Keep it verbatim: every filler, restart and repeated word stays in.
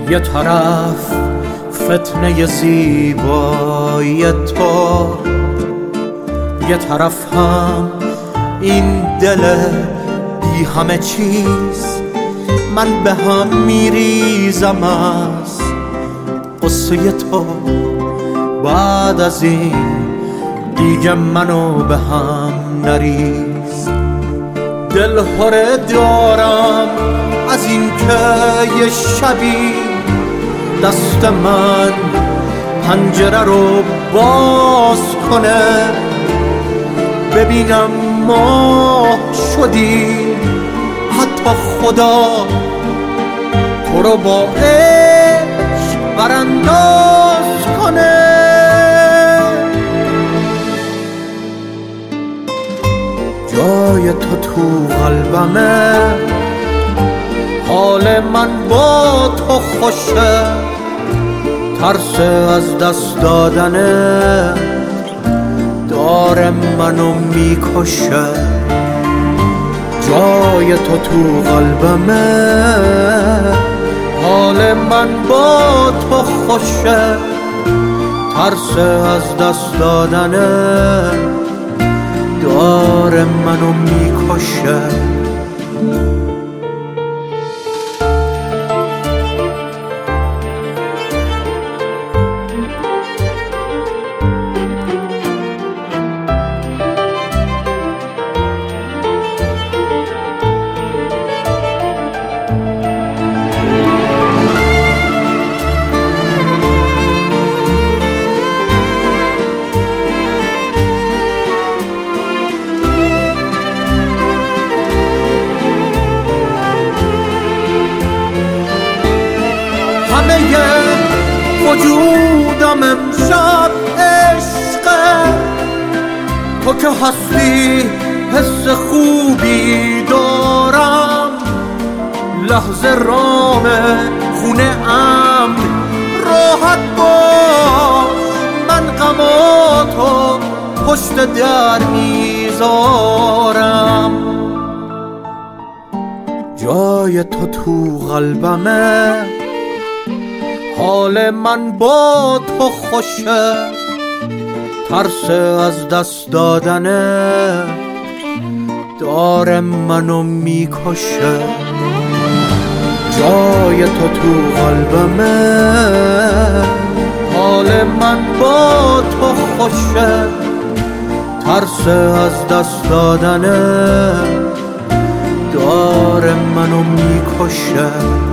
یه طرف فتنه زیبایی تو، یه طرف هم این دل بی همه چیز. من به هم میریزم از قصه تو، بعد از این دیگه منو به هم نریز. دل هره دارم از این که یه شبی دست من پنجره رو باز کنه، ببینم ما شدیم حتی خدا تو رو با عشق برانداز کنه. جای تو تو قلبمه، حال من با تو خوشه، ترس از دست دادنه داره منو میکشه. جای تو تو قلبمه، حال من با تو خوشه، ترس از دست دادنه داره منو میکشه. وجودم امشب عشقه، تو که هستی حس خوبی دارم، لحظه رام خونه امن راحت باش، من غماتو پشت در میذارم. جای تو تو قلبمه، حال من با تو خوشه، ترس از دست دادنه داره منو میکشه. جای تو تو قلبمه، حال من با تو خوشه، ترس از دست دادنه داره منو میکشه.